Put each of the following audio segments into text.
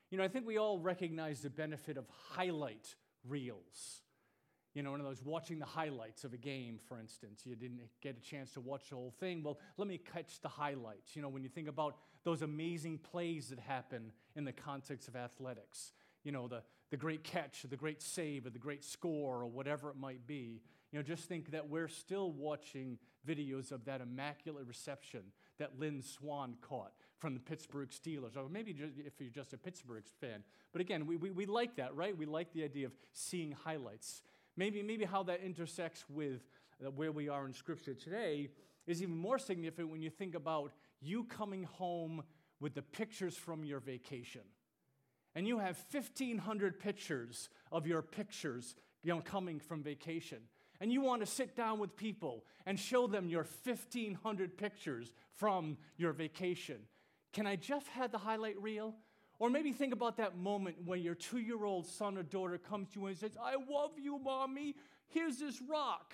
I think we all recognize the benefit of highlight reels. In other words, watching the highlights of a game, for instance. You didn't get a chance to watch the whole thing. Well, let me catch the highlights. When you think about those amazing plays that happen in the context of athletics, the great catch, or the great save, or the great score, or whatever it might be. Just think that we're still watching videos of that immaculate reception that Lynn Swann caught from the Pittsburgh Steelers, or maybe if you're just a Pittsburgh fan. But again, we like that, right? We like the idea of seeing highlights. Maybe how that intersects with where we are in Scripture today is even more significant when you think about you coming home with the pictures from your vacation. And you have 1,500 pictures of your pictures coming from vacation. And you want to sit down with people and show them your 1,500 pictures from your vacation. Can I just have the highlight reel? Or maybe think about that moment when your 2-year-old son or daughter comes to you and says, "I love you, Mommy. Here's this rock."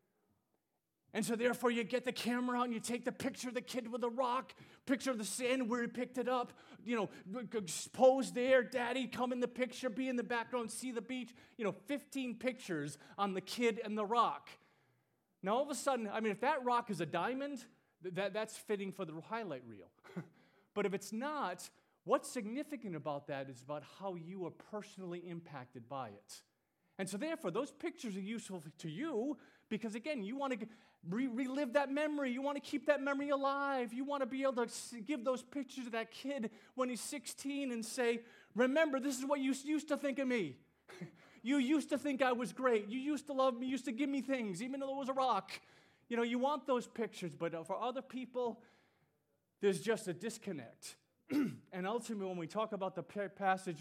And so therefore you get the camera out and you take the picture of the kid with the rock, picture of the sand where he picked it up, pose there, Daddy, come in the picture, be in the background, see the beach. 15 pictures on the kid and the rock. Now all of a sudden, if that rock is a diamond, that's fitting for the highlight reel. But if it's not, what's significant about that is about how you are personally impacted by it. And so therefore, those pictures are useful to you because, again, you want to relive that memory. You want to keep that memory alive. You want to be able to give those pictures to that kid when he's 16 and say, "Remember, this is what you used to think of me. You used to think I was great. You used to love me. You used to give me things, even though it was a rock." You want those pictures, but for other people, there's just a disconnect. And ultimately, when we talk about the passage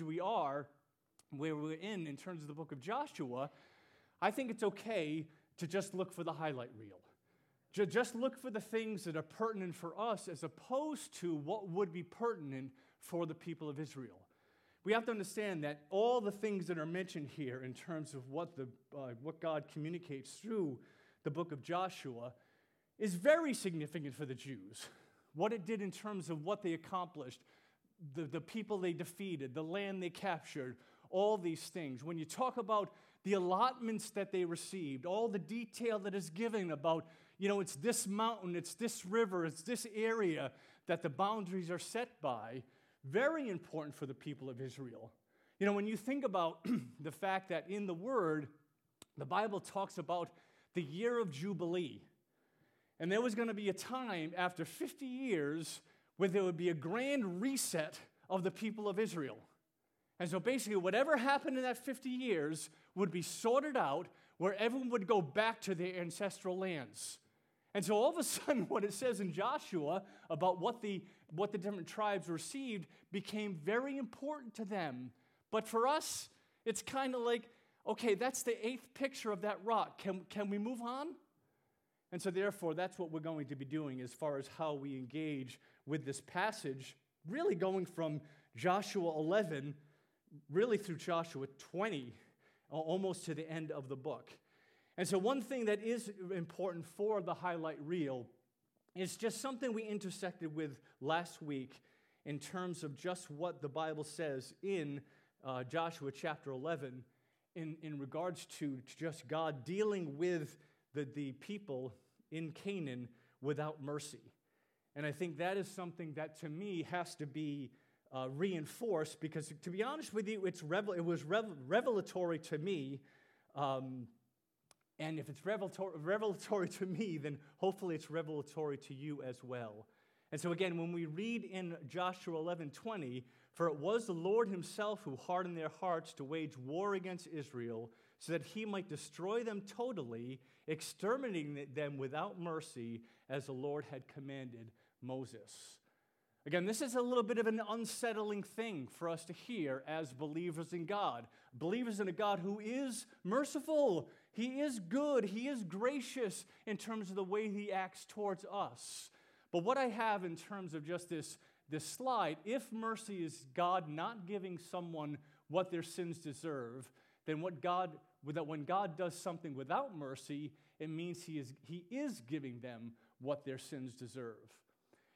where we're in terms of the book of Joshua, I think it's okay to just look for the highlight reel. Just look for the things that are pertinent for us as opposed to what would be pertinent for the people of Israel. We have to understand that all the things that are mentioned here in terms of what God communicates through the book of Joshua is very significant for the Jews. What it did in terms of what they accomplished, the people they defeated, the land they captured, all these things. When you talk about the allotments that they received, all the detail that is given about, it's this mountain, it's this river, it's this area that the boundaries are set by, very important for the people of Israel. When you think about the fact that in the Word, the Bible talks about the year of Jubilee. And there was going to be a time after 50 years where there would be a grand reset of the people of Israel. And so basically, whatever happened in that 50 years would be sorted out where everyone would go back to their ancestral lands. And so all of a sudden, what it says in Joshua about what the different tribes received became very important to them. But for us, it's kind of like, okay, that's the 8th picture of that rock. Can we move on? And so therefore, that's what we're going to be doing as far as how we engage with this passage, really going from Joshua 11 really through Joshua 20, almost to the end of the book. And so one thing that is important for the highlight reel is just something we intersected with last week in terms of just what the Bible says in Joshua chapter 11 in regards to just God dealing with the people in Canaan without mercy. And I think that is something that, to me, has to be reinforced because, to be honest with you, it was revelatory to me. And if it's revelatory to me, then hopefully it's revelatory to you as well. And so again, when we read in Joshua 11:20, "For it was the Lord himself who hardened their hearts to wage war against Israel, so that he might destroy them totally, exterminating them without mercy, as the Lord had commanded Moses." Again, this is a little bit of an unsettling thing for us to hear as believers in God. Believers in a God who is merciful. He is good. He is gracious in terms of the way he acts towards us. But what I have in terms of just this slide, if mercy is God not giving someone what their sins deserve, then when God does something without mercy, it means he is giving them what their sins deserve.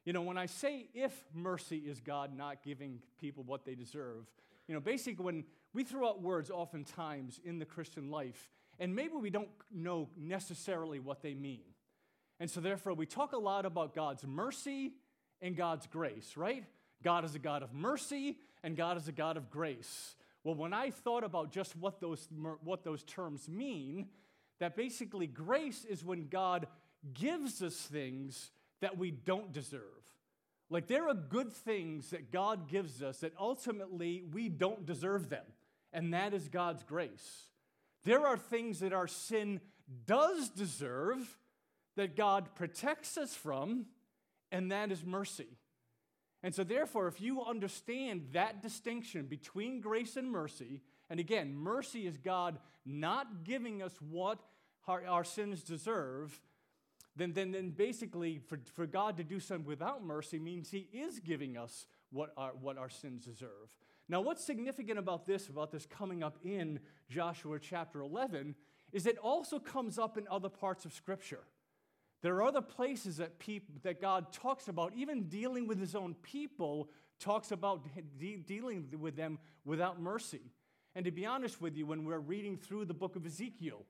When I say if mercy is God not giving people what they deserve, basically when we throw out words oftentimes in the Christian life, and maybe we don't know necessarily what they mean. And so therefore, we talk a lot about God's mercy and God's grace, right? God is a God of mercy, and God is a God of grace. Well, when I thought about just what those terms mean, that basically grace is when God gives us things that we don't deserve. Like there are good things that God gives us that ultimately we don't deserve them, and that is God's grace. There are things that our sin does deserve that God protects us from, and that is mercy. And so therefore, if you understand that distinction between grace and mercy, and again, mercy is God not giving us what our sins deserve, then basically for God to do something without mercy means he is giving us what our sins deserve. Now, what's significant about this coming up in Joshua chapter 11, is it also comes up in other parts of Scripture. There are other places that God talks about, even dealing with his own people, talks about dealing with them without mercy. And to be honest with you, when we're reading through the book of Ezekiel,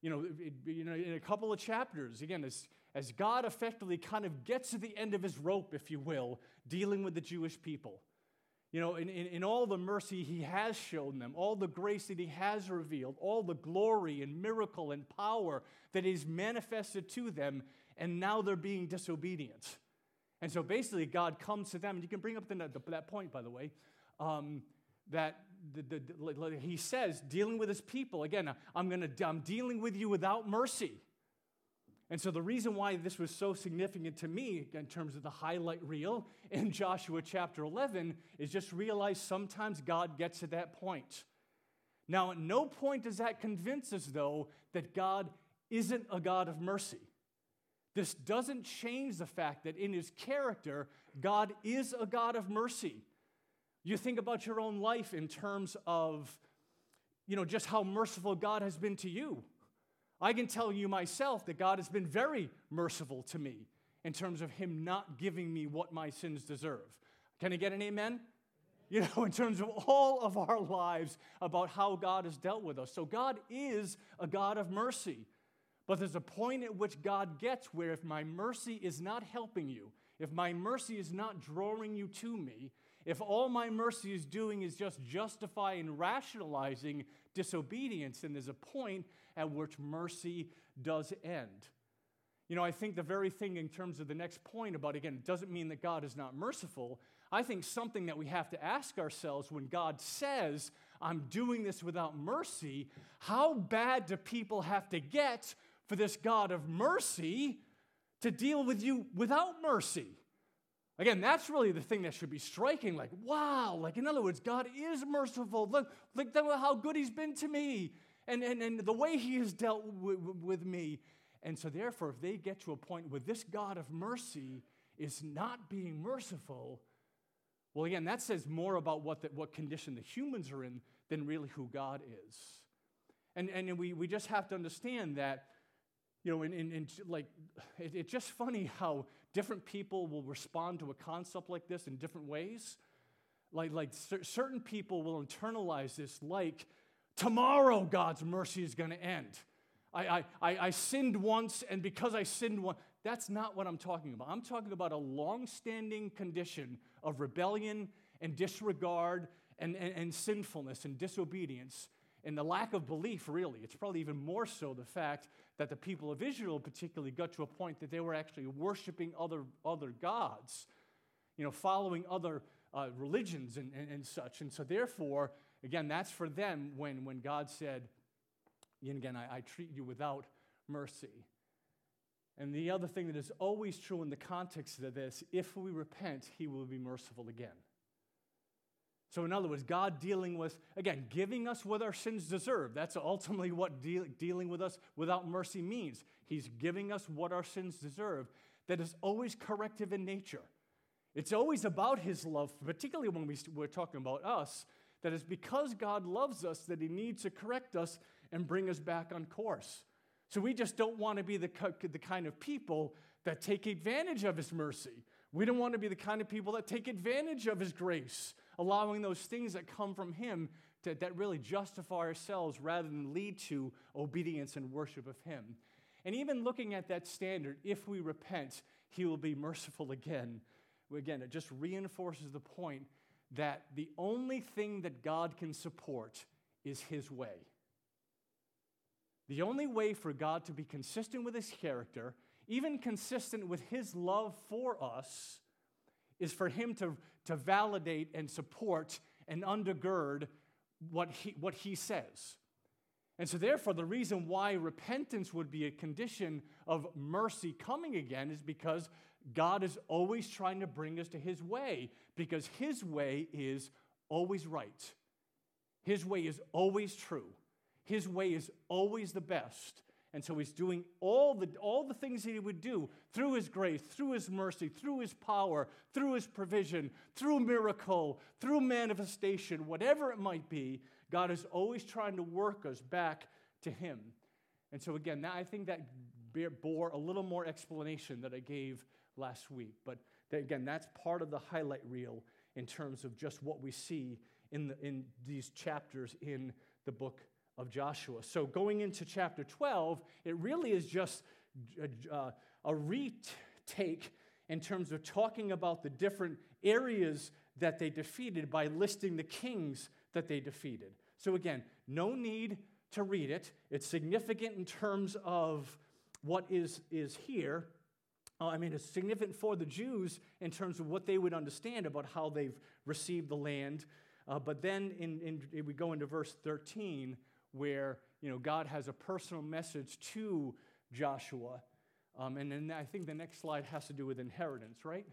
in a couple of chapters, again, as God effectively kind of gets to the end of his rope, if you will, dealing with the Jewish people. In all the mercy he has shown them, all the grace that he has revealed, all the glory and miracle and power that he's manifested to them, and now they're being disobedient. And so basically God comes to them, and you can bring up that point, by the way, that he says, dealing with his people, again, I'm dealing with you without mercy. And so the reason why this was so significant to me in terms of the highlight reel in Joshua chapter 11 is just realize sometimes God gets to that point. Now, at no point does that convince us, though, that God isn't a God of mercy. This doesn't change the fact that in his character, God is a God of mercy. You think about your own life in terms of, just how merciful God has been to you. I can tell you myself that God has been very merciful to me in terms of him not giving me what my sins deserve. Can I get an amen? In terms of all of our lives about how God has dealt with us. So God is a God of mercy. But there's a point at which God gets where if my mercy is not helping you, if my mercy is not drawing you to me, if all my mercy is doing is just justifying and rationalizing disobedience, then there's a point at which mercy does end. I think the very thing in terms of the next point about, again, it doesn't mean that God is not merciful. I think something that we have to ask ourselves when God says, I'm doing this without mercy, how bad do people have to get for this God of mercy to deal with you without mercy? Again, that's really the thing that should be striking. Like, wow, in other words, God is merciful. Look how good he's been to me and the way he has dealt with me. And so therefore, if they get to a point where this God of mercy is not being merciful, well, again, that says more about what condition the humans are in than really who God is. And we just have to understand that, it's just funny how different people will respond to a concept like this in different ways. Certain people will internalize this like, tomorrow God's mercy is going to end. I sinned once, and because I sinned once, that's not what I'm talking about. I'm talking about a long-standing condition of rebellion and disregard and sinfulness and disobedience and the lack of belief, really. It's probably even more so the fact that the people of Israel particularly got to a point that they were actually worshiping other gods, following other religions and such. And so therefore, again, that's for them when God said, again, I treat you without mercy. And the other thing that is always true in the context of this, if we repent, he will be merciful again. So in other words, God dealing with, again, giving us what our sins deserve. That's ultimately what dealing with us without mercy means. He's giving us what our sins deserve. That is always corrective in nature. It's always about his love, particularly when we're talking about us, that it's because God loves us that he needs to correct us and bring us back on course. So we just don't want to be the kind of people that take advantage of his mercy. We don't want to be the kind of people that take advantage of his grace, allowing those things that come from him that really justify ourselves rather than lead to obedience and worship of him. And even looking at that standard, if we repent, he will be merciful again. Again, it just reinforces the point that the only thing that God can support is his way. The only way for God to be consistent with his character, even consistent with his love for us, is for him to validate and support and undergird what he says. And so therefore, the reason why repentance would be a condition of mercy coming again is because God is always trying to bring us to his way, because his way is always right. His way is always true. His way is always the best. And so he's doing all the things that he would do through his grace, through his mercy, through his power, through his provision, through miracle, through manifestation, whatever it might be. God is always trying to work us back to him. And so again, I think that bore a little more explanation that I gave last week. But again, that's part of the highlight reel in terms of just what we see in these chapters in the book of Joshua. So going into chapter 12, it really is just a retake in terms of talking about the different areas that they defeated by listing the kings that they defeated. So again, no need to read it. It's significant in terms of what is here. It's significant for the Jews in terms of what they would understand about how they've received the land. But then we go into verse 13, where God has a personal message to Joshua. And then I think the next slide has to do with inheritance, right?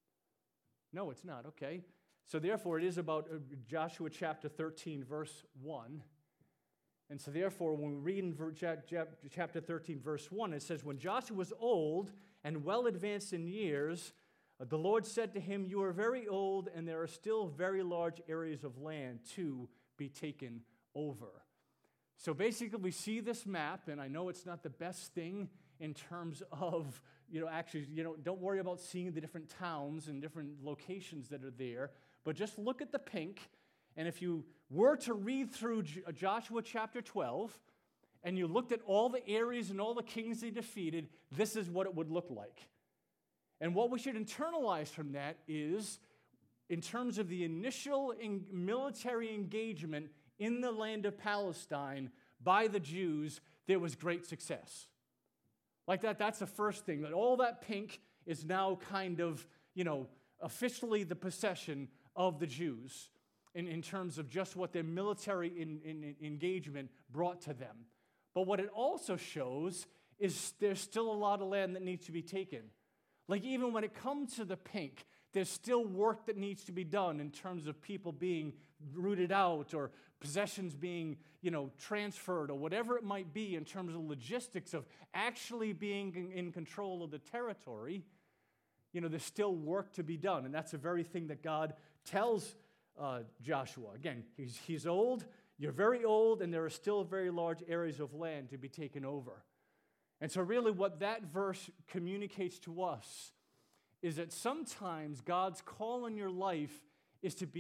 No, it's not. Okay. So therefore, it is about Joshua chapter 13, verse 1. And so therefore, when we read in chapter 13, verse 1, it says, "When Joshua was old and well advanced in years, the Lord said to him, 'You are very old, and there are still very large areas of land to be taken over.'" So basically, we see this map, and I know it's not the best thing in terms of, don't worry about seeing the different towns and different locations that are there, but just look at the pink. And if you were to read through Joshua chapter 12, and you looked at all the areas and all the kings they defeated, this is what it would look like. And what we should internalize from that is, in terms of the initial military engagement in the land of Palestine by the Jews, there was great success. Like that's the first thing, that all that pink is now kind of, officially the possession of the Jews in terms of just what their military engagement brought to them. But what it also shows is there's still a lot of land that needs to be taken. Like even when it comes to the pink, there's still work that needs to be done in terms of people being rooted out or possessions being, transferred or whatever it might be in terms of logistics of actually being in control of the territory. There's still work to be done. And that's the very thing that God tells Joshua. Again, he's old, you're very old, and there are still very large areas of land to be taken over. And so really what that verse communicates to us is that sometimes God's call in your life is to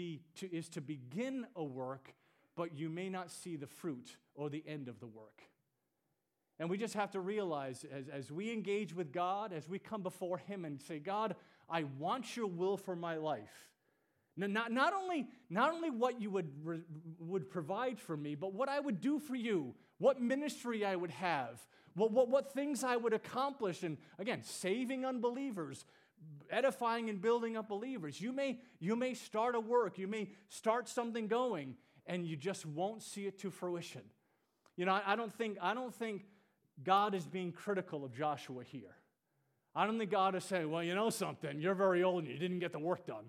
begin a work, but you may not see the fruit or the end of the work. And we just have to realize as we engage with God, as we come before him and say, "God, I want your will for my life." Not only what you would provide for me, but what I would do for you, what ministry I would have, what things I would accomplish, and again, saving unbelievers, edifying and building up believers. You may start a work, you may start something going, and you just won't see it to fruition. I don't think God is being critical of Joshua here. I don't think God is saying, "Well, you know something, you're very old and you didn't get the work done."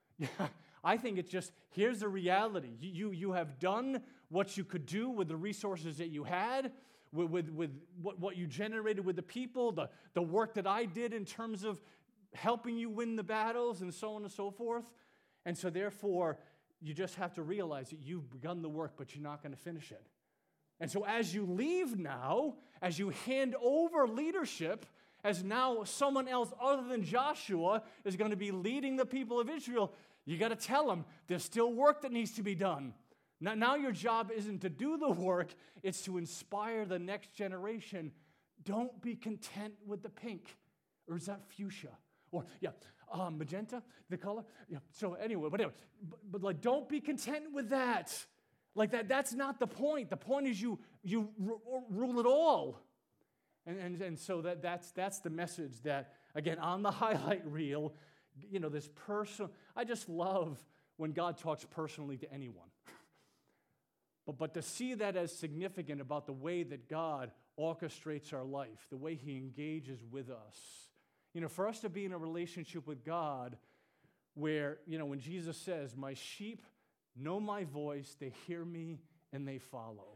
I think it's just, here's the reality. You have done what you could do with the resources that you had, with what you generated with the people, the work that I did in terms of helping you win the battles and so on and so forth. And so therefore, you just have to realize that you've begun the work, but you're not going to finish it. And so as you leave now, as you hand over leadership, as now someone else other than Joshua is going to be leading the people of Israel, you got to tell them there's still work that needs to be done. Now your job isn't to do the work, it's to inspire the next generation. Don't be content with the pink. Or is that fuchsia? Or, magenta, the color? Yeah, so anyway, whatever. But like, don't be content with that. Like that's not the point. The point is you rule it all. And so that's the message that, again, on the highlight reel, this personal, I just love when God talks personally to anyone. But to see that as significant about the way that God orchestrates our life, the way he engages with us. For us to be in a relationship with God where, when Jesus says, my sheep know my voice, they hear me, and they follow.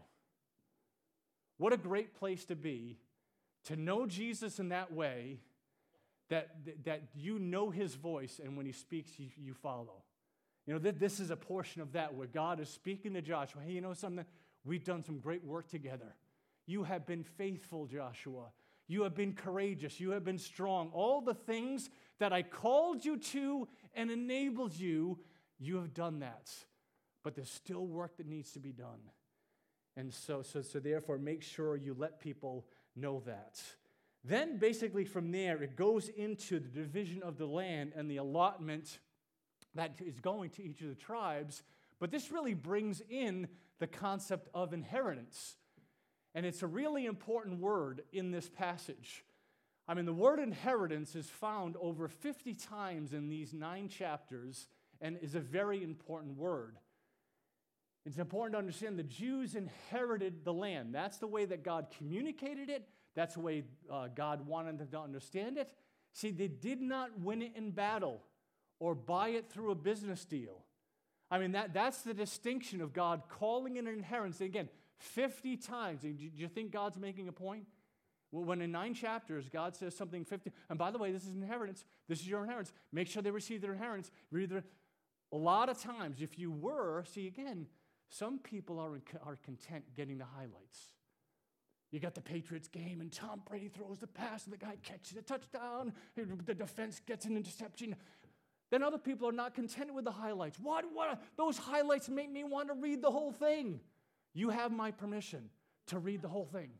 What a great place to be, to know Jesus in that way, that you know his voice, and when he speaks, you follow. This is a portion of that where God is speaking to Joshua. Hey, you know something? We've done some great work together. You have been faithful, Joshua. You have been courageous. You have been strong. All the things that I called you to and enabled you, you have done that. But there's still work that needs to be done. And so therefore, make sure you let people know that. Then, basically, from there, it goes into the division of the land and the allotment that is going to each of the tribes. But this really brings in the concept of inheritance. And it's a really important word in this passage. I mean, the word inheritance is found over 50 times in these 9 chapters and is a very important word. It's important to understand the Jews inherited the land. That's the way that God communicated it. That's the way God wanted them to understand it. See, they did not win it in battle or buy it through a business deal. I mean, that's the distinction of God calling it an inheritance. And again, 50 times. Do you think God's making a point? Well, when in 9 chapters, God says something 50, and by the way, this is inheritance. This is your inheritance. Make sure they receive their inheritance. A lot of times, if you were, see again, some people are content getting the highlights. You got the Patriots game, and Tom Brady throws the pass, and the guy catches a touchdown. The defense gets an interception. Then other people are not content with the highlights. What? Those highlights make me want to read the whole thing. You have my permission to read the whole thing.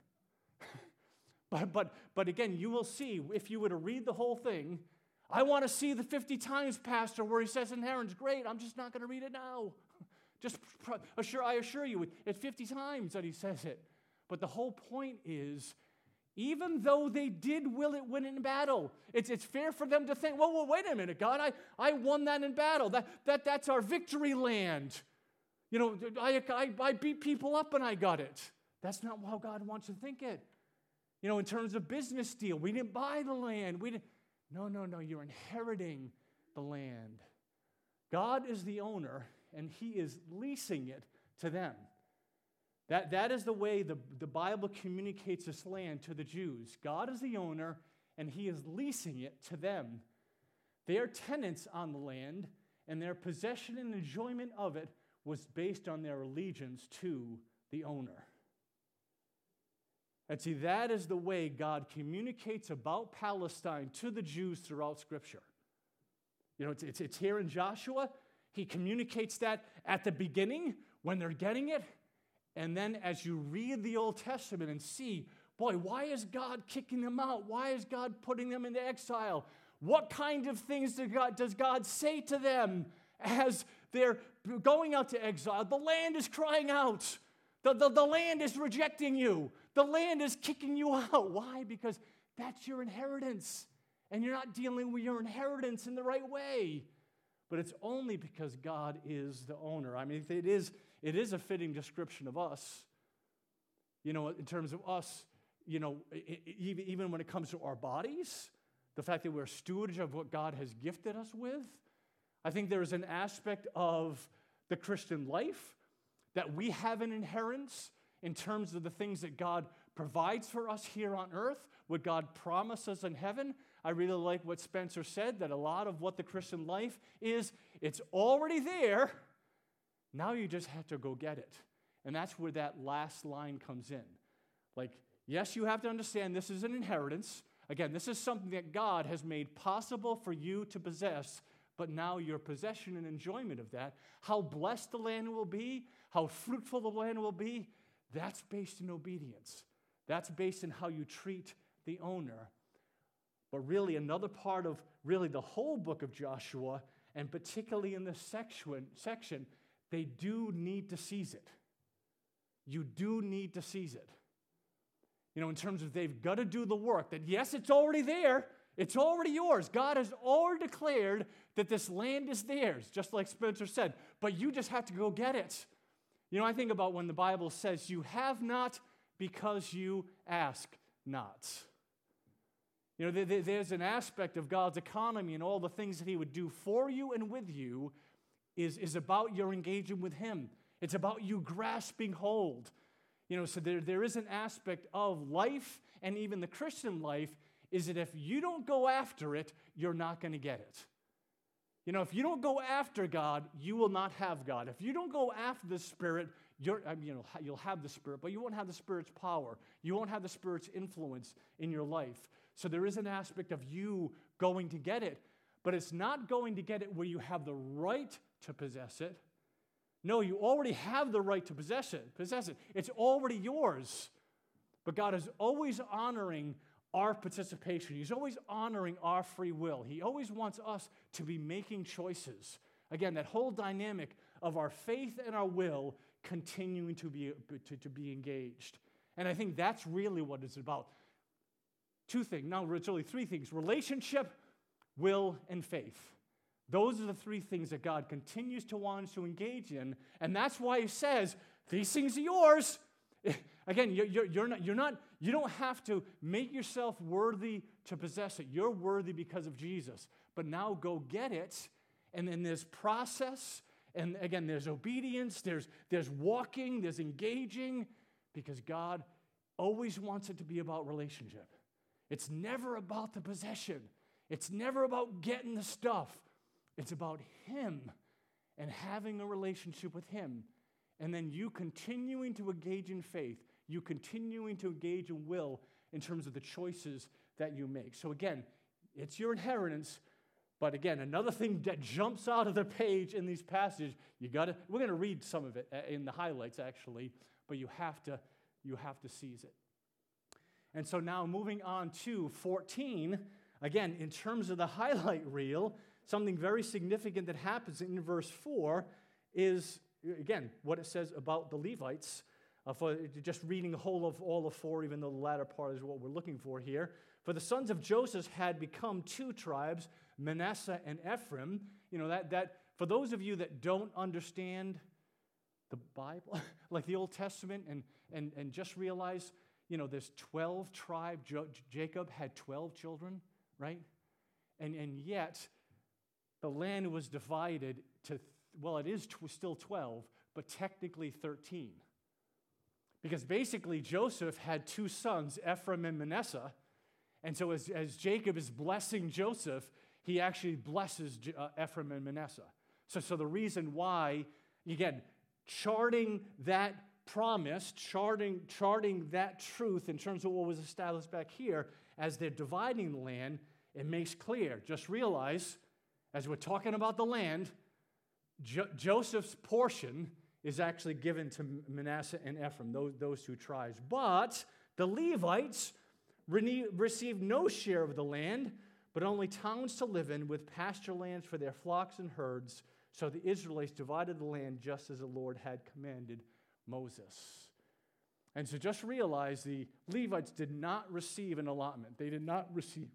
But again, you will see, if you were to read the whole thing, I want to see the 50 times, Pastor, where he says inheritance. Great, I'm just not going to read it now. I assure you, it's 50 times that he says it. But the whole point is, even though they did win it in battle, it's fair for them to think, well, wait a minute, God, I won that in battle. That's our victory land. I beat people up and I got it. That's not how God wants to think it. In terms of business deal, we didn't buy the land. No, you're inheriting the land. God is the owner, and he is leasing it to them. That is the way the Bible communicates this land to the Jews. God is the owner, and he is leasing it to them. They are tenants on the land, and their possession and enjoyment of it was based on their allegiance to the owner. And see, that is the way God communicates about Palestine to the Jews throughout Scripture. It's here in Joshua. He communicates that at the beginning when they're getting it. And then as you read the Old Testament and see, boy, why is God kicking them out? Why is God putting them into exile? What kind of things does God say to them as they're going out to exile? The land is crying out. The land is rejecting you. The land is kicking you out. Why? Because that's your inheritance. And you're not dealing with your inheritance in the right way. But it's only because God is the owner. I mean, it is a fitting description of us. In terms of us, even when it comes to our bodies, the fact that we're stewards of what God has gifted us with. I think there is an aspect of the Christian life that we have an inheritance in terms of the things that God provides for us here on earth, what God promises in heaven. I really like what Spencer said, that a lot of what the Christian life is, it's already there. Now you just have to go get it. And that's where that last line comes in. Like, yes, you have to understand this is an inheritance. Again, this is something that God has made possible for you to possess, but now your possession and enjoyment of that, how blessed the land will be, how fruitful the land will be, that's based in obedience. That's based in how you treat the owner. But really, another part of really the whole book of Joshua, and particularly in this section, they do need to seize it. You do need to seize it. You know, in terms of they've got to do the work, that yes, it's already there. It's already yours. God has already declared that this land is theirs, just like Spencer said. But you just have to go get it. You know, I think about when the Bible says, you have not because you ask not. You know, there's an aspect of God's economy and all the things that he would do for you and with you is about your engaging with him. It's about you grasping hold. You know, so there is an aspect of life, and even the Christian life, is that if you don't go after it, you're not going to get it. You know, if you don't go after God, you will not have God. If you don't go after the Spirit, you'll have the Spirit, but you won't have the Spirit's power. You won't have the Spirit's influence in your life. So there is an aspect of you going to get it, but it's not going to get it where you have the right to possess it. No, you already have the right to possess it. It's already yours. But God is always honoring our participation. He's always honoring our free will. He always wants us to be making choices. Again, that whole dynamic of our faith and our will continuing to be engaged. And I think that's really what it's about. Two things. No, it's really three things. Relationship, will, and faith. Those are the three things that God continues to want us to engage in. And that's why he says, these things are yours. Again, you don't have to make yourself worthy to possess it. You're worthy because of Jesus. But now go get it. And then there's process. And again, there's obedience. There's walking. There's engaging. Because God always wants it to be about relationship. It's never about the possession. It's never about getting the stuff. It's about him and having a relationship with him. And then you continuing to engage in faith. You continuing to engage in will in terms of the choices that you make. So again, it's your inheritance. But again, another thing that jumps out of the page in these passages, we're going to read some of it in the highlights actually, but you have to seize it. And so now moving on to 14, again, in terms of the highlight reel, something very significant that happens in verse 4 is, again, what it says about the Levites. For just reading all of 4, even though the latter part is what we're looking for here. For the sons of Joseph had become 2 tribes, Manasseh and Ephraim. You know, that for those of you that don't understand the Bible, like the Old Testament, and just realize, you know, there's 12 tribes. Jacob had 12 children, right? And yet, the land was divided to, it is still 12, but technically 13. Because basically, Joseph had 2 sons, Ephraim and Manasseh. And so as Jacob is blessing Joseph, he actually blesses Ephraim and Manasseh. So the reason why, again, charting that promise, charting that truth in terms of what was established back here, as they're dividing the land, it makes clear. Just realize, as we're talking about the land, Joseph's portion is actually given to Manasseh and Ephraim, those 2 tribes. But the Levites received no share of the land, but only towns to live in with pasture lands for their flocks and herds. So the Israelites divided the land just as the Lord had commanded Moses. And so just realize the Levites did not receive an allotment. They did not receive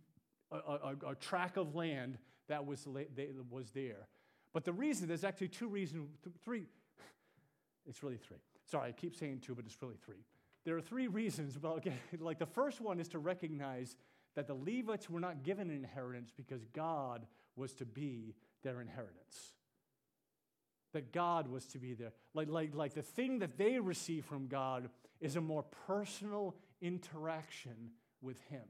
a tract of land that was there. But the reason, there's actually 2 reasons, 3. It's really 3. Sorry, I keep saying 2, but it's really 3. There are 3 reasons. Like the first one is to recognize that the Levites were not given an inheritance because God was to be their inheritance. That God was to be there. Like the thing that they receive from God is a more personal interaction with him.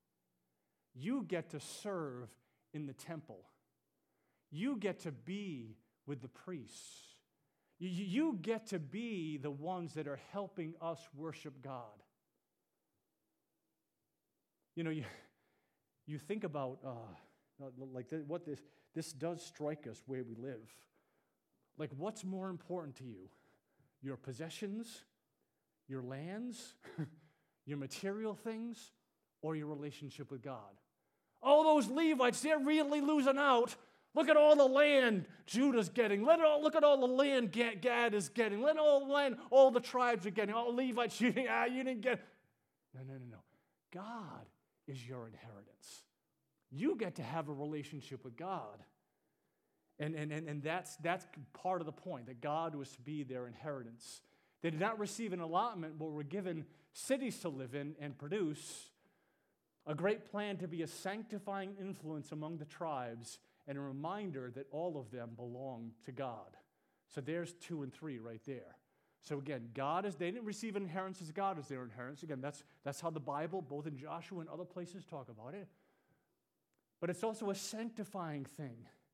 You get to serve in the temple. You get to be with the priests. You get to be the ones that are helping us worship God. You know, you think about, what this does strike us where we live. Like, what's more important to you? Your possessions, your lands, your material things, or your relationship with God? All those Levites, they're really losing out. Look at all the land Judah's getting. Look at all the land Gad is getting. Look at all the land all the tribes are getting. All the Levites, you didn't get. No. God is your inheritance. You get to have a relationship with God. And that's part of the point, that God was to be their inheritance. They did not receive an allotment, but were given cities to live in and produce, a great plan to be a sanctifying influence among the tribes, and a reminder that all of them belong to God. So there's 2 and 3 right there. So again, they didn't receive an inheritance as God as their inheritance. Again, that's how the Bible, both in Joshua and other places, talk about it. But it's also a sanctifying thing.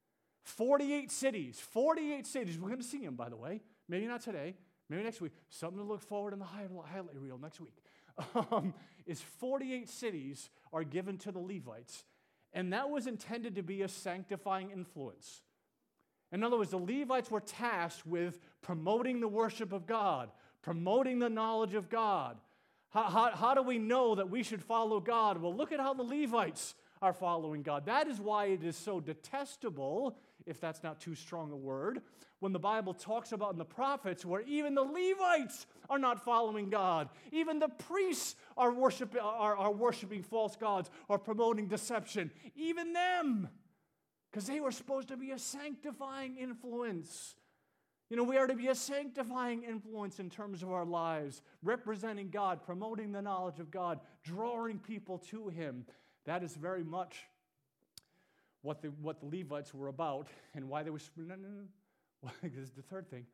48 cities. We're going to see them, by the way. Maybe not today. Maybe next week. Something to look forward in the highlight reel next week. Is 48 cities are given to the Levites. And that was intended to be a sanctifying influence. In other words, the Levites were tasked with promoting the worship of God, promoting the knowledge of God. How do we know that we should follow God? Well, look at how the Levites are following God. That is why it is so detestable, if that's not too strong a word, when the Bible talks about in the prophets where even the Levites are not following God. Even the priests are worshiping false gods or promoting deception. Even them. Because they were supposed to be a sanctifying influence. We are to be a sanctifying influence in terms of our lives, representing God, promoting the knowledge of God, drawing people to Him. That is very much what the Levites were about, and why they were. No. This is the third thing,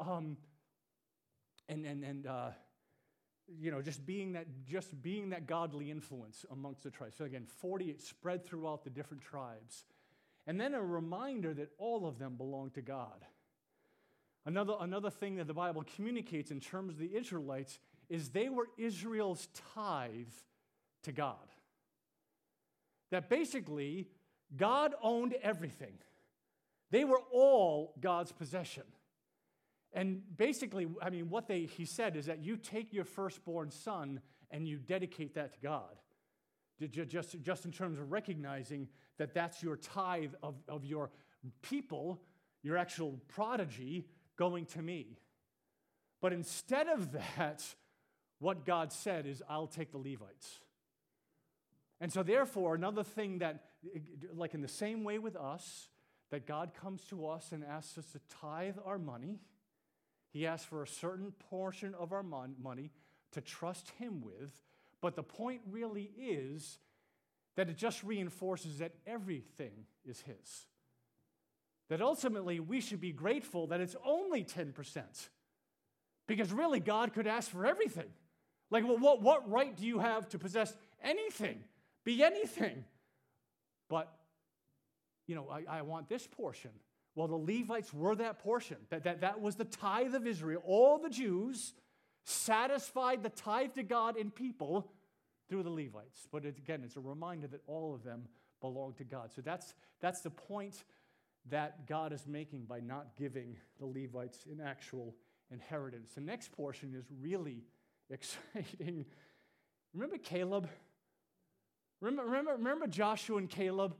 just being that godly influence amongst the tribes. So again, 48 spread throughout the different tribes, and then a reminder that all of them belong to God. Another thing that the Bible communicates in terms of the Israelites is they were Israel's tithe to God. That basically, God owned everything. They were all God's possession. And basically, what he said is that you take your firstborn son and you dedicate that to God. Just in terms of recognizing that that's your tithe of your people, your actual prodigy, going to me. But instead of that, what God said is, I'll take the Levites. And so therefore, another thing that, like in the same way with us, that God comes to us and asks us to tithe our money. He asks for a certain portion of our money to trust Him with. But the point really is that it just reinforces that everything is His. That ultimately we should be grateful that it's only 10%. Because really God could ask for everything. Like, well, what right do you have to possess anything? Be anything? But I want this portion. Well, the Levites were that portion. That was the tithe of Israel. All the Jews satisfied the tithe to God in people through the Levites. But again, it's a reminder that all of them belong to God. So that's the point that God is making by not giving the Levites an actual inheritance. The next portion is really exciting. Remember Caleb? Remember Joshua and Caleb?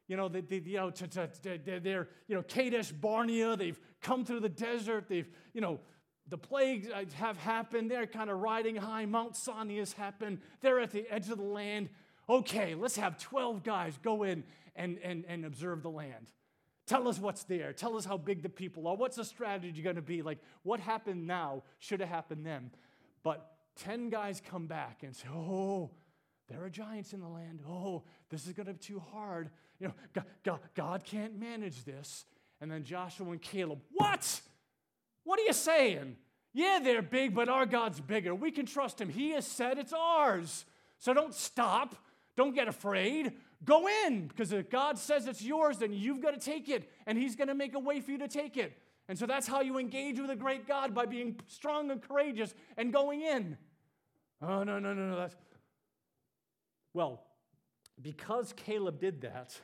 They're Kadesh Barnea. They've come through the desert. The plagues have happened. They're kind of riding high. Mount Sinai has happened. They're at the edge of the land. Okay, let's have 12 guys go in and observe the land. Tell us what's there. Tell us how big the people are. What's the strategy going to be? Like, what happened now should have happened then. But 10 guys come back and say, oh, there are giants in the land. Oh, this is going to be too hard. God can't manage this. And then Joshua and Caleb, what? What are you saying? Yeah, they're big, but our God's bigger. We can trust Him. He has said it's ours. So don't stop. Don't get afraid. Go in, because if God says it's yours, then you've got to take it, and He's going to make a way for you to take it. And so that's how you engage with a great God, by being strong and courageous and going in. Oh, no. Well, because Caleb did that,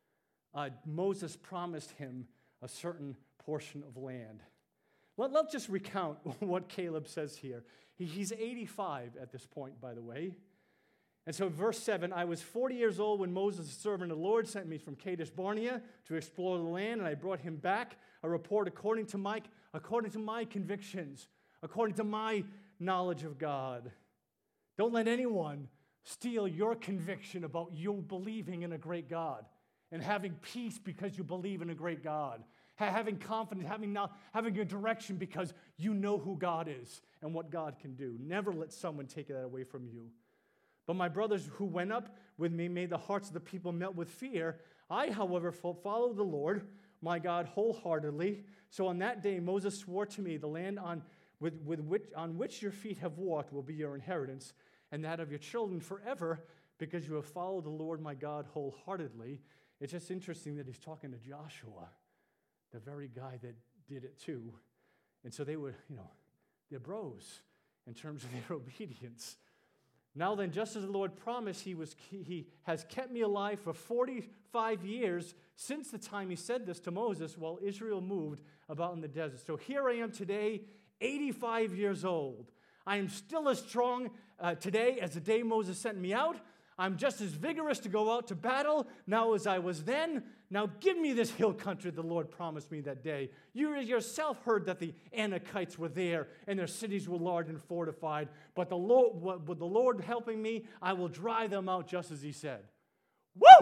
Moses promised him a certain portion of land. Let's just recount what Caleb says here. He's 85 at this point, by the way. And so verse 7, I was 40 years old when Moses, the servant of the Lord, sent me from Kadesh Barnea to explore the land, and I brought him back a report according to my convictions, according to my knowledge of God. Don't let anyone steal your conviction about you believing in a great God and having peace because you believe in a great God. Having confidence, having a direction because you know who God is and what God can do. Never let someone take that away from you. But my brothers who went up with me made the hearts of the people melt with fear. I, however, followed the Lord, my God, wholeheartedly. So on that day Moses swore to me, the land on which your feet have walked will be your inheritance, and that of your children forever, because you have followed the Lord my God wholeheartedly. It's just interesting that he's talking to Joshua, the very guy that did it too. And so they were, they're bros in terms of their obedience. Now then, just as the Lord promised, he has kept me alive for 45 years since the time he said this to Moses while Israel moved about in the desert. So here I am today, 85 years old. I am still as strong today as the day Moses sent me out. I'm just as vigorous to go out to battle now as I was then. Now give me this hill country the Lord promised me that day. You yourself heard that the Anakites were there and their cities were large and fortified. But with the Lord helping me, I will drive them out just as he said. Woo!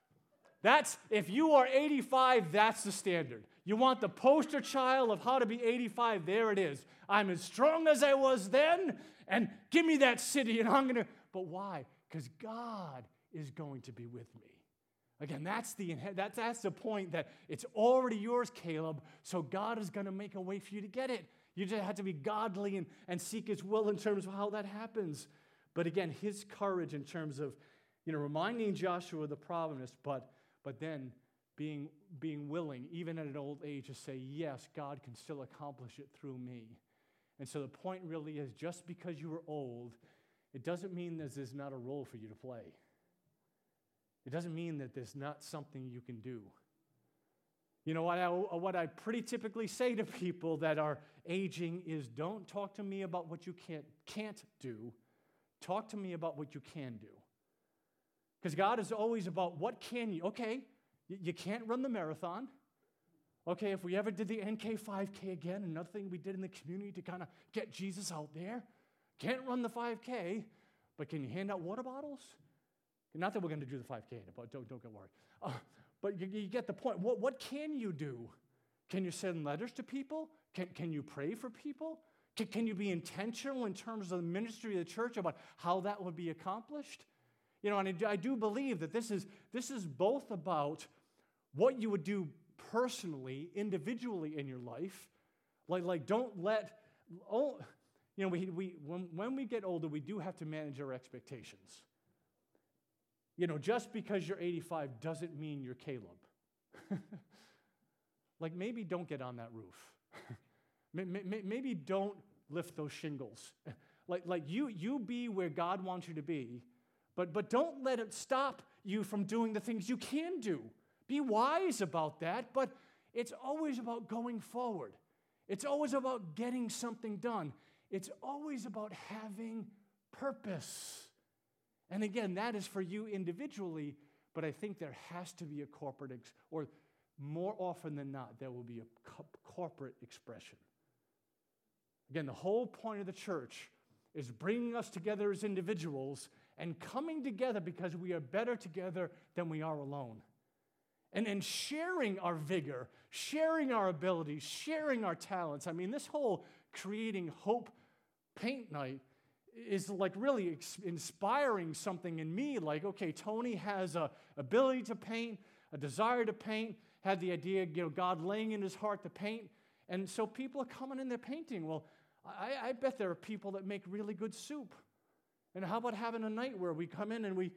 If you are 85, that's the standard. You want the poster child of how to be 85, there it is. I'm as strong as I was then, and give me that city, and I'm going to... But why? Because God is going to be with me. Again, that's the point, that it's already yours, Caleb, so God is going to make a way for you to get it. You just have to be godly and seek his will in terms of how that happens. But again, his courage in terms of, reminding Joshua of the promise, but then being willing, even at an old age, to say, yes, God can still accomplish it through me. And so the point really is, just because you are old, it doesn't mean that there's not a role for you to play. It doesn't mean that there's not something you can do. You know, what I pretty typically say to people that are aging is, don't talk to me about what you can't do. Talk to me about what you can do. Because God is always about, what can you? Okay, you can't run the marathon. Okay, if we ever did the NK 5K again, another thing we did in the community to kind of get Jesus out there. Can't run the 5K, but can you hand out water bottles? Not that we're going to do the 5K, but don't get worried. But you get the point. What can you do? Can you send letters to people? Can you pray for people? Can you be intentional in terms of the ministry of the church about how that would be accomplished? And I do believe that this is both about what you would do personally, individually in your life. Like don't let... when we get older, we do have to manage our expectations. Just because you're 85 doesn't mean you're Caleb. Maybe don't get on that roof. Maybe don't lift those shingles. You be where God wants you to be, but don't let it stop you from doing the things you can do. Be wise about that, but it's always about going forward. It's always about getting something done. It's always about having purpose. And again, that is for you individually, but I think there has to be a corporate, or more often than not, there will be a corporate expression. Again, the whole point of the church is bringing us together as individuals and coming together because we are better together than we are alone. And sharing our vigor, sharing our abilities, sharing our talents. I mean, this whole Creating Hope paint night is really inspiring something in me. Okay, Tony has a ability to paint, a desire to paint, had the idea, God laying in his heart to paint. And so people are coming in, they're painting. Well, I bet there are people that make really good soup. And how about having a night where we come in and we...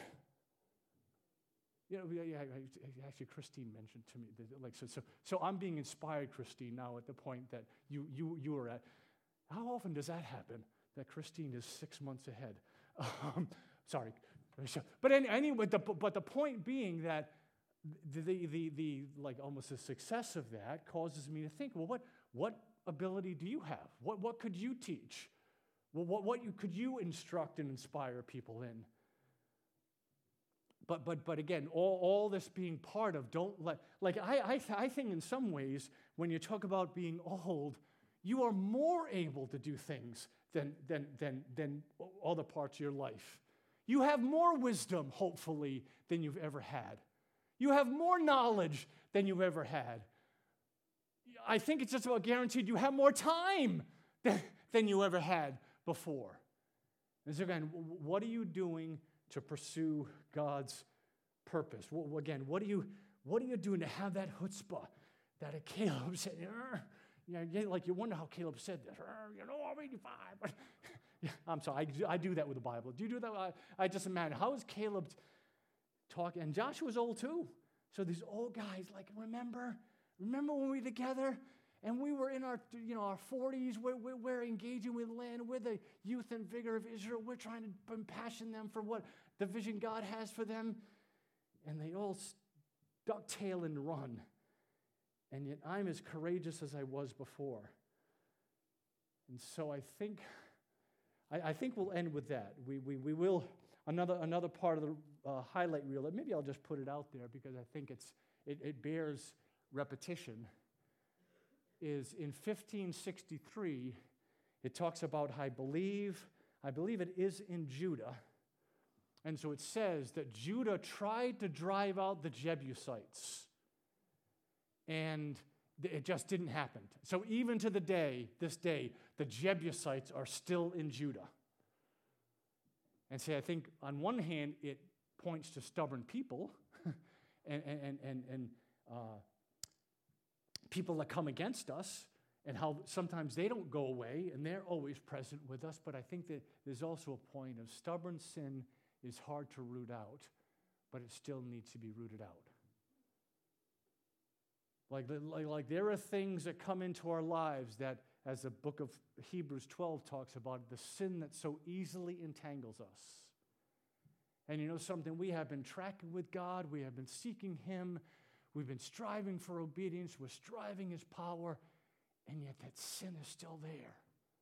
Actually, Christine mentioned to me, so I'm being inspired, Christine, now at the point that you were at. How often does that happen, that Christine is 6 months ahead? Sorry, But anyway, but the point being that the like almost the success of that causes me to think, well, what ability do you have? What could you teach? Well, what could you instruct and inspire people in? But again, all this being part of, don't let, like I think in some ways, when you talk about being old, you are more able to do things than other parts of your life. You have more wisdom, hopefully, than you've ever had. You have more knowledge than you've ever had. I think it's just about guaranteed you have more time than you ever had before. And so again, what are you doing to pursue God's purpose? Again, what are you doing to have that chutzpah that a Caleb said? Like you wonder how Caleb said that. I'm 85. But yeah, I'm sorry, I do that with the Bible. Do you do that? I just imagine, how is Caleb talking? And Joshua's old too. So these old guys, like, remember when we were together? And we were in our 40s. We're engaging with land. We're the youth and vigor of Israel. We're trying to impassion them for what the vision God has for them. And they all ducktail and run. And yet I'm as courageous as I was before. And so I think we'll end with that. We will, another part of the highlight reel, maybe I'll just put it out there because I think it bears repetition, is in 1563, it talks about, I believe it is in Judah. And so it says that Judah tried to drive out the Jebusites. And it just didn't happen. So even to this day, the Jebusites are still in Judah. And so I think on one hand, it points to stubborn people and people that come against us and how sometimes they don't go away and they're always present with us. But I think that there's also a point of stubborn sin is hard to root out, but it still needs to be rooted out. Like there are things that come into our lives that, as the book of Hebrews 12 talks about, the sin that so easily entangles us. And you know something? We have been tracking with God. We have been seeking Him. We've been striving for obedience. We're striving His power. And yet that sin is still there.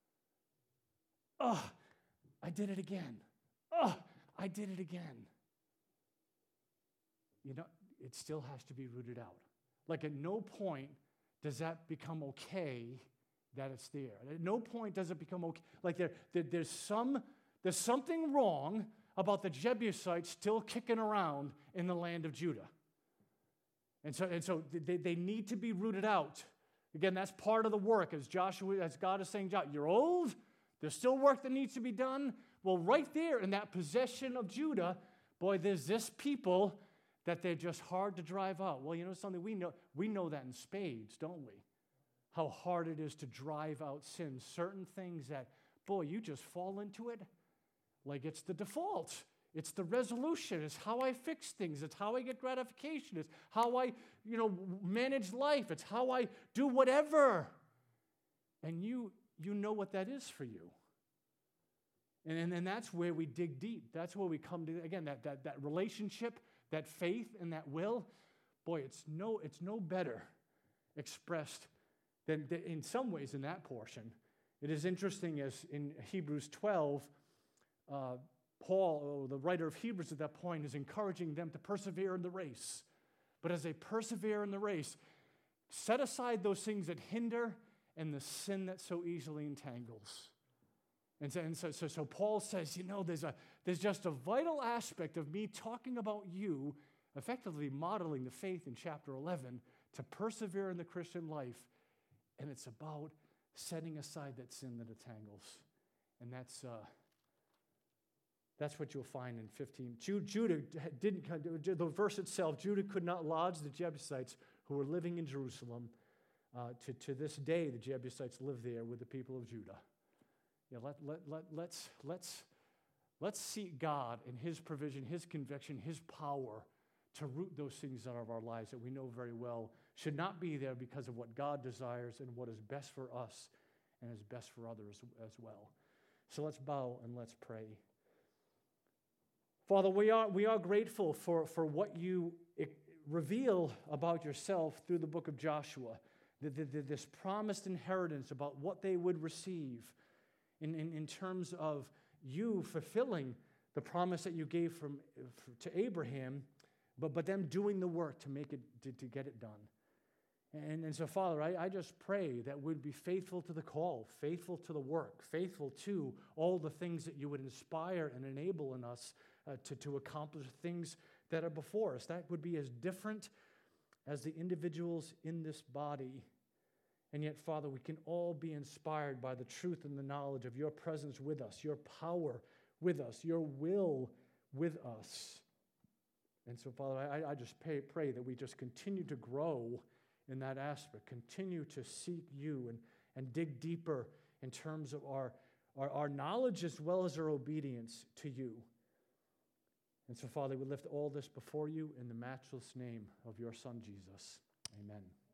Oh, I did it again. Oh, I did it again. You know, it still has to be rooted out. Like at no point does that become okay that it's there. At no point does it become okay. Like there's something wrong about the Jebusites still kicking around in the land of Judah. And so they need to be rooted out. Again, that's part of the work as God is saying, Joshua, you're old. There's still work that needs to be done. Well, right there in that possession of Judah, boy, there's this people that they're just hard to drive out. Well, you know something? We know that in spades, don't we? How hard it is to drive out sin. Certain things that, boy, you just fall into it like it's the default. It's the resolution. It's how I fix things. It's how I get gratification. It's how I, manage life. It's how I do whatever. And you know what that is for you. And that's where we dig deep. That's where we come to, again, that relationship, that faith and that will, boy, it's no better expressed than in some ways in that portion. It is interesting as in Hebrews 12, Paul, the writer of Hebrews at that point, is encouraging them to persevere in the race. But as they persevere in the race, set aside those things that hinder and the sin that so easily entangles. And so Paul says, there's just a vital aspect of me talking about you, effectively modeling the faith in chapter 11, to persevere in the Christian life. And it's about setting aside that sin that entangles. And that's what you'll find in 15. Judah didn't, the verse itself, Judah could not lodge the Jebusites who were living in Jerusalem. To this day, the Jebusites live there with the people of Judah. Yeah, let's seek God and His provision, His conviction, His power to root those things out of our lives that we know very well should not be there because of what God desires and what is best for us and is best for others as well. So let's bow and let's pray. Father, we are grateful for what you reveal about yourself through the book of Joshua, this promised inheritance about what they would receive in terms of you fulfilling the promise that you gave to Abraham, but them doing the work to make it to get it done. And so, Father, I just pray that we'd be faithful to the call, faithful to the work, faithful to all the things that you would inspire and enable in us to accomplish things that are before us. That would be as different as the individuals in this body. And yet, Father, we can all be inspired by the truth and the knowledge of your presence with us, your power with us, your will with us. And so, Father, I just pray that we just continue to grow in that aspect, continue to seek you and dig deeper in terms of our knowledge as well as our obedience to you. And so, Father, we lift all this before you in the matchless name of your Son, Jesus. Amen.